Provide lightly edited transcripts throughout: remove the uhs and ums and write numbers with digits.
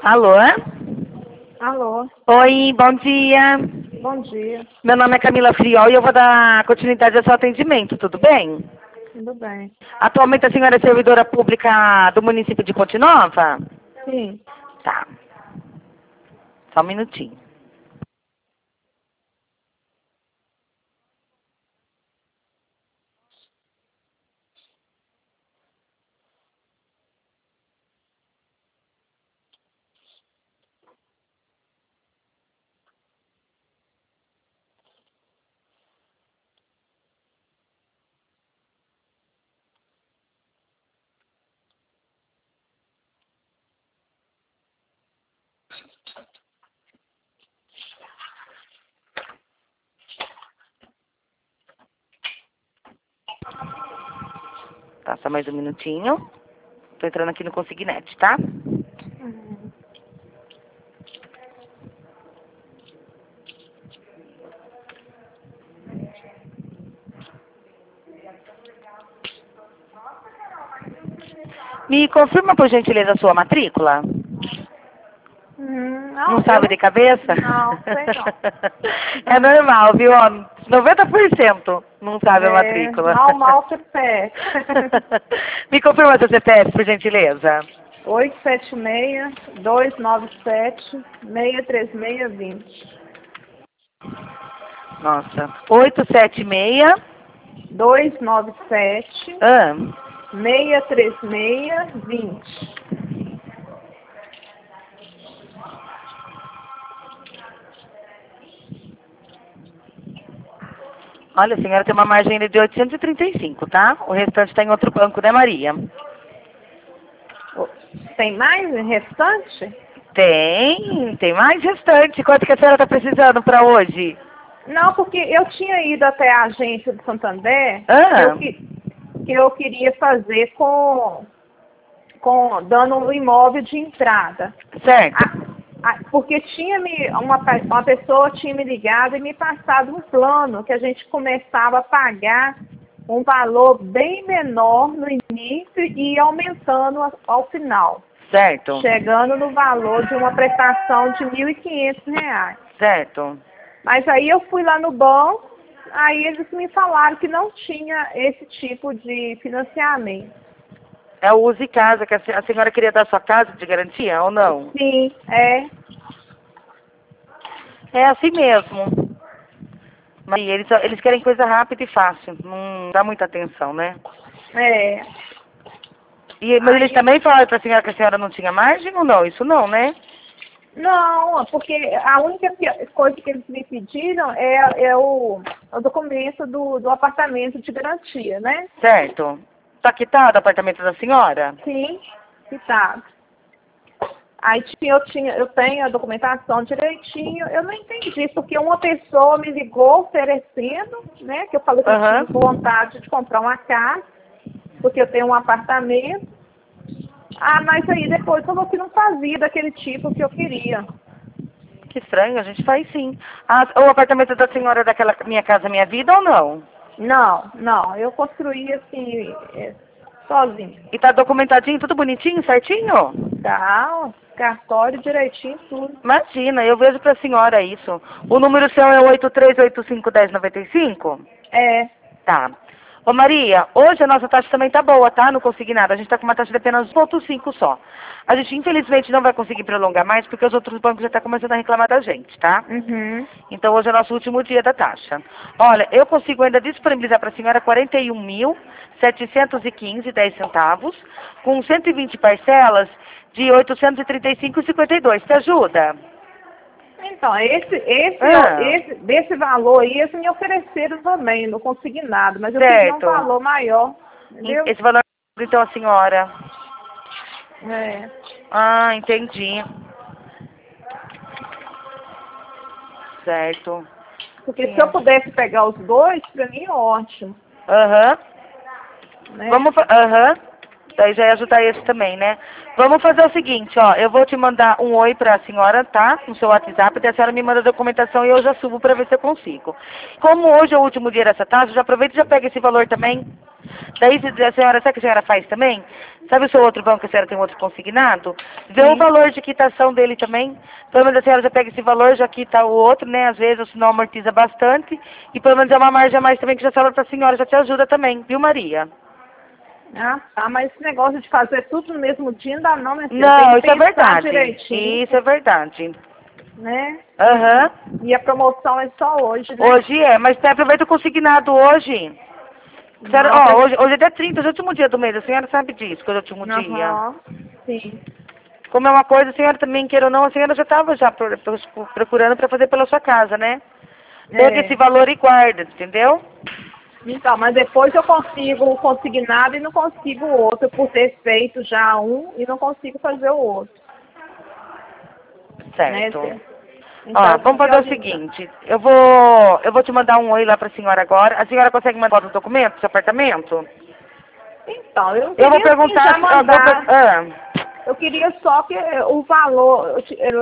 Alô? Alô, Oi, bom dia. bom dia, Meu nome é Camila Friol e eu vou dar continuidade ao seu atendimento, tudo bem? tudo bem? Atualmente a senhora é servidora pública do município de Ponte Nova? Sim, Tá, só um minutinho. Tá, só mais um minutinho. Tô entrando aqui no Consignet, tá? Me confirma, por gentileza, a sua matrícula? não, Não sabe de cabeça? não, sei não. É normal, viu? Ó, 90% não sabe a matrícula. Mal você pede. Me confirma seu CPF, por gentileza. 876-297-63620. Nossa. 876. 297 Ah, 63620. olha, a senhora tem uma margem de 835, tá? O restante está em outro banco, né, Maria? Tem mais restante? Tem mais restante. Quanto que a senhora está precisando para hoje? Não, porque eu tinha ido até a agência do Santander, Ah, que eu queria fazer dando um imóvel de entrada. certo. Porque uma pessoa tinha me ligado e me passado um plano que a gente começava a pagar um valor bem menor no início e aumentando ao final, Certo. chegando no valor de uma prestação de R$ 1.500. Certo. Mas aí eu fui lá no banco, aí eles me falaram que não tinha esse tipo de financiamento. É o Use Casa, que a senhora queria dar sua casa de garantia ou não? Sim, é. É assim mesmo. Mas eles querem coisa rápida e fácil. Não dá muita atenção, né? É. Mas eles Aí, também falaram para a senhora que a senhora não tinha margem ou não? Isso não, né? não, porque a única coisa que eles me pediram é o documento do apartamento de garantia, né? Certo. Tá quitado o apartamento da senhora? Sim, que tá. Aí eu tenho a documentação direitinho. Eu não entendi, porque uma pessoa me ligou oferecendo, né? Que eu falei que eu Aham. tinha vontade de comprar uma casa, porque eu tenho um apartamento. Mas aí depois falou que não fazia daquele tipo que eu queria. Que estranho, a gente faz sim. Ah, o apartamento da senhora é daquela Minha Casa Minha Vida ou não? Não, eu construí assim, sozinho. E tá documentadinho, tudo bonitinho, certinho? Tá, cartório direitinho, tudo. Imagina, eu vejo pra senhora isso. O número seu é 83851095? É, Tá. Ô Maria, hoje a nossa taxa também tá boa, tá? No consignado. A gente tá com uma taxa de apenas 1,5 só. A gente infelizmente não vai conseguir prolongar mais porque os outros bancos já estão começando a reclamar da gente, tá? uhum. Então hoje é o nosso último dia da taxa. Olha, eu consigo ainda disponibilizar para a senhora 41.715,10 centavos, com 120 parcelas de 835,52. Te ajuda? Então, Ah, desse valor aí, eles me ofereceram também, no consignado, mas eu queria um certo. valor maior, entendeu? Esse valor, então, a senhora. É. Ah, entendi. Certo. Porque se eu pudesse pegar os dois, para mim é ótimo, Aham. né? Aham. Daí já ia ajudar esse também, né? Vamos fazer o seguinte, ó. Eu vou te mandar um oi pra senhora, tá? No seu WhatsApp, daí a senhora me manda a documentação e eu já subo pra ver se eu consigo. Como hoje é o último dia dessa taxa, já aproveita e já pega esse valor também. Daí, a senhora, sabe o que a senhora faz também? Sabe o seu outro banco que a senhora tem outro consignado? Vê o valor de quitação dele também. Pelo menos a senhora já pega esse valor, já quita o outro, né? Às vezes, senão amortiza bastante. E pelo menos é uma margem a mais também que já fala pra senhora, já te ajuda também, viu, Maria? Ah, tá, mas esse negócio de fazer tudo no mesmo dia ainda não, minha filha. Não, Tem isso que é pensar verdade. direitinho, Isso é verdade. né? Aham. E a promoção é só hoje, né? Hoje é, mas aproveita o consignado hoje. Senhora, Nossa, hoje é dia 30, hoje é o último dia do mês, a senhora sabe disso, que hoje é o último dia. aham, sim. Como é uma coisa, a senhora também, queira ou não, a senhora já estava já procurando para fazer pela sua casa, né? Pega esse É. valor e guarda, entendeu? Então, mas depois eu consigo o consignado e não consigo o outro, por ter feito já um e não consigo fazer o outro, né? Certo. Ó, Então, vamos porque fazer o seguinte, eu vou te mandar um oi lá pra senhora agora. A senhora consegue mandar foto do documento do seu apartamento? então, eu Eu vou queria sim perguntar já se... ó, mandar. ah, Eu queria só que o valor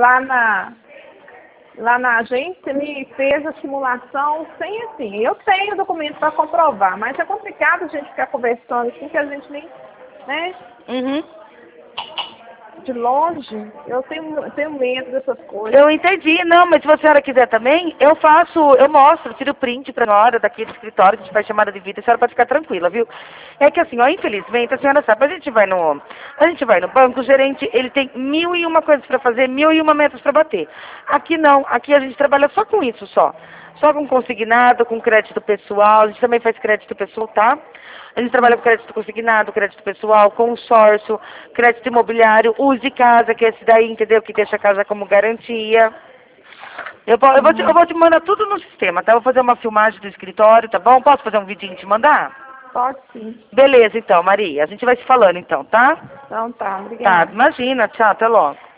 lá na agência me fez a simulação sem assim. Eu tenho documento para comprovar, mas é complicado a gente ficar conversando assim que a gente nem, né? uhum. De longe, eu tenho medo dessas coisas. Eu entendi, não, mas se a senhora quiser também, eu mostro, tiro print pra senhora daqui do escritório, que a gente faz chamada de vídeo, a senhora pode ficar tranquila, viu? É que assim, ó, infelizmente, a senhora sabe, a gente vai no banco, o gerente, ele tem 1001 coisas pra fazer, 1001 metas pra bater. Aqui não, aqui a gente trabalha só com isso, só. Só com consignado, com crédito pessoal, a gente também faz crédito pessoal, tá? A gente trabalha com crédito consignado, crédito pessoal, consórcio, crédito imobiliário, use casa, que é esse daí, entendeu? Que deixa a casa como garantia. Eu vou te mandar tudo no sistema, tá? Eu vou fazer uma filmagem do escritório, tá bom? Posso fazer um vidinho e te mandar? Pode sim. Beleza, então, Maria. A gente vai se falando, então, tá? Então tá, Tá, obrigada. imagina. Tchau, até logo.